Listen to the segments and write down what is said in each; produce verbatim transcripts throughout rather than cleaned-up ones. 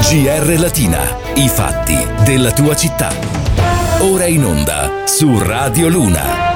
G R Latina, i fatti della tua città. Ora in onda su Radio Luna.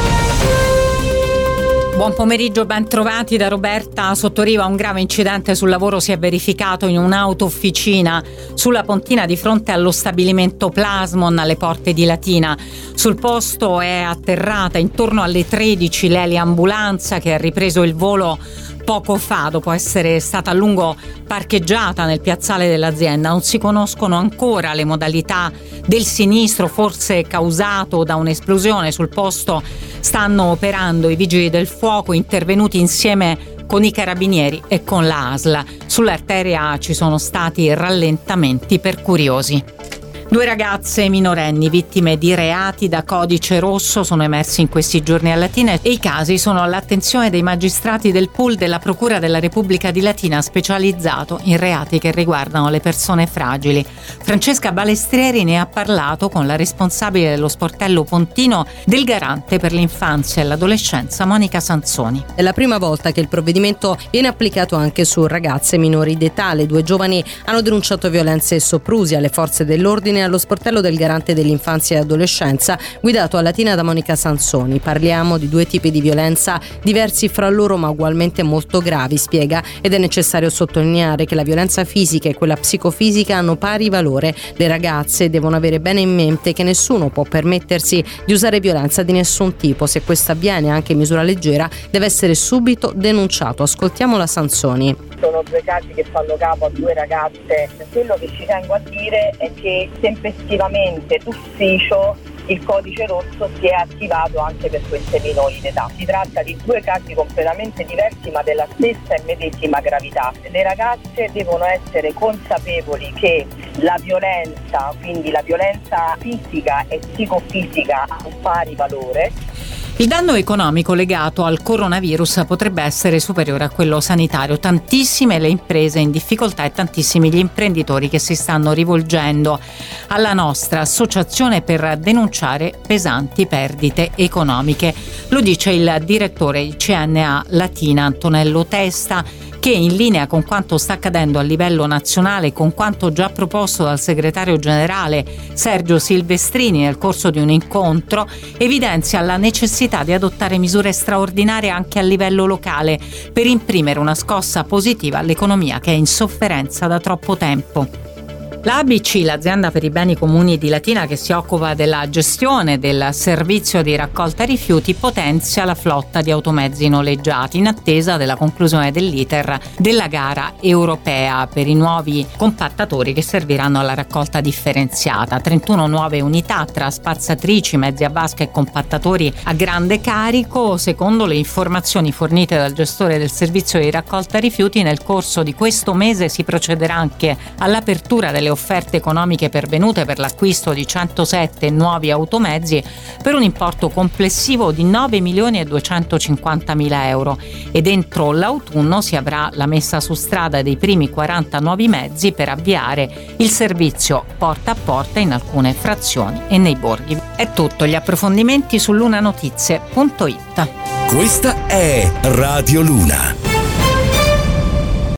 Buon pomeriggio, ben trovati da Roberta Sottoriva. Un grave incidente sul lavoro si è verificato in un'auto-officina sulla Pontina di fronte allo stabilimento Plasmon alle porte di Latina. Sul posto è atterrata intorno alle tredici l'eliambulanza che ha ripreso il volo poco fa dopo essere stata a lungo parcheggiata nel piazzale dell'azienda. Non si conoscono ancora le modalità del sinistro, forse causato da un'esplosione. Sul posto stanno operando i vigili del fuoco intervenuti insieme con i carabinieri e con la A S L. Sull'arteria ci sono stati rallentamenti per curiosi. Due ragazze minorenni vittime di reati da codice rosso sono emersi in questi giorni a Latina e i casi sono all'attenzione dei magistrati del pool della Procura della Repubblica di Latina specializzato in reati che riguardano le persone fragili. Francesca Balestrieri ne ha parlato con la responsabile dello sportello pontino del Garante per l'infanzia e l'adolescenza, Monica Sansoni. È la prima volta che il provvedimento viene applicato anche su ragazze minori d'età. Le due giovani hanno denunciato violenze e soprusi alle forze dell'ordine allo sportello del Garante dell'infanzia e adolescenza guidato a Latina da Monica Sansoni. Parliamo di due tipi di violenza diversi fra loro ma ugualmente molto gravi, spiega, ed è necessario sottolineare che la violenza fisica e quella psicofisica hanno pari valore. Le ragazze devono avere bene in mente che nessuno può permettersi di usare violenza di nessun tipo. Se questo avviene anche in misura leggera deve essere subito denunciato. Ascoltiamo la Sansoni. Sono due casi che fanno capo a due ragazze. Quello che ci tengo a dire è che tempestivamente d'ufficio il codice rosso si è attivato anche per queste minori d'età. Si tratta di due casi completamente diversi ma della stessa e medesima gravità. Le ragazze devono essere consapevoli che la violenza, quindi la violenza fisica e psicofisica, ha un pari valore. Il danno economico legato al coronavirus potrebbe essere superiore a quello sanitario. Tantissime le imprese in difficoltà e tantissimi gli imprenditori che si stanno rivolgendo alla nostra associazione per denunciare pesanti perdite economiche. Lo dice il direttore I C N A Latina, Antonello Testa, che in linea con quanto sta accadendo a livello nazionale, con quanto già proposto dal segretario generale Sergio Silvestrini nel corso di un incontro, evidenzia la necessità di adottare misure straordinarie anche a livello locale per imprimere una scossa positiva all'economia che è in sofferenza da troppo tempo. La A B C, l'azienda per i beni comuni di Latina che si occupa della gestione del servizio di raccolta rifiuti, potenzia la flotta di automezzi noleggiati in attesa della conclusione dell'iter della gara europea per i nuovi compattatori che serviranno alla raccolta differenziata. trentuno nuove unità tra spazzatrici, mezzi a vasca e compattatori a grande carico. Secondo le informazioni fornite dal gestore del servizio di raccolta rifiuti, nel corso di questo mese si procederà anche all'apertura delle offerte economiche pervenute per l'acquisto di centosette nuovi automezzi per un importo complessivo di nove milioni e duecentocinquantamila euro ed entro l'autunno si avrà la messa su strada dei primi quaranta nuovi mezzi per avviare il servizio porta a porta in alcune frazioni e nei borghi. È tutto, gli approfondimenti su lunanotizie punto it. Questa è Radio Luna.